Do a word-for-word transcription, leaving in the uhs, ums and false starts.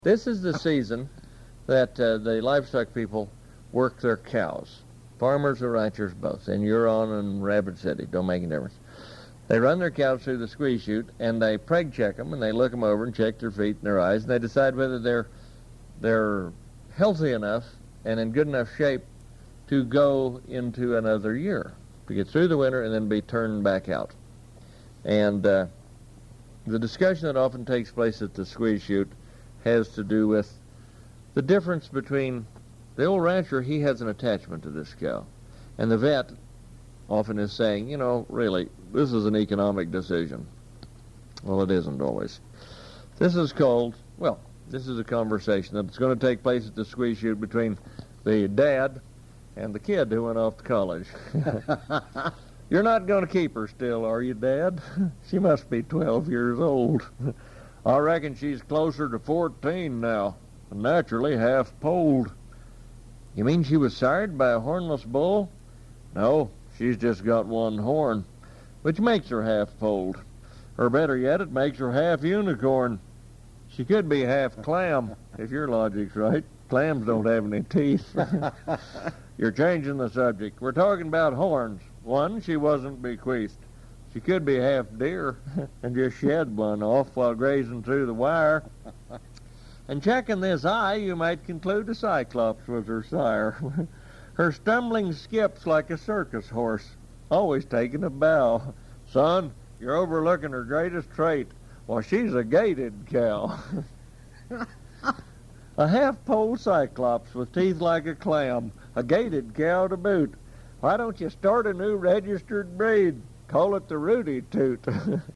This is the season that uh, the livestock people work their cows. Farmers or ranchers both, in Huron and Rapid City, don't make any difference. They run their cows through the squeeze chute and they preg check them and they look them over and check their feet and their eyes and they decide whether they're they're healthy enough and in good enough shape to go into another year, to get through the winter and then be turned back out. And uh, the discussion that often takes place at the squeeze chute has to do with the difference between the old rancher. He has an attachment to this cow, and the vet often is saying, you know, really, this is an economic decision. Well, it isn't always. This is called, well, this is a conversation that's going to take place at the squeeze chute between the dad and the kid who went off to college. You're not going to keep her still, are you, Dad? She must be twelve years old. I reckon she's closer to fourteen now, and naturally half-polled. You mean she was sired by a hornless bull? No, she's just got one horn, which makes her half-polled. Or better yet, it makes her half-unicorn. She could be half-clam, if your logic's right. Clams don't have any teeth. You're changing the subject. We're talking about horns. One, she wasn't bequeathed. She could be half deer and just shed one off while grazing through the wire. And checking this eye, you might conclude a cyclops was her sire. Her stumbling skips like a circus horse, always taking a bow. Son, you're overlooking her greatest trait. Well, she's a gaited cow. A half-pole cyclops with teeth like a clam, a gaited cow to boot. Why don't you start a new registered breed? Call it the Rudy Toot.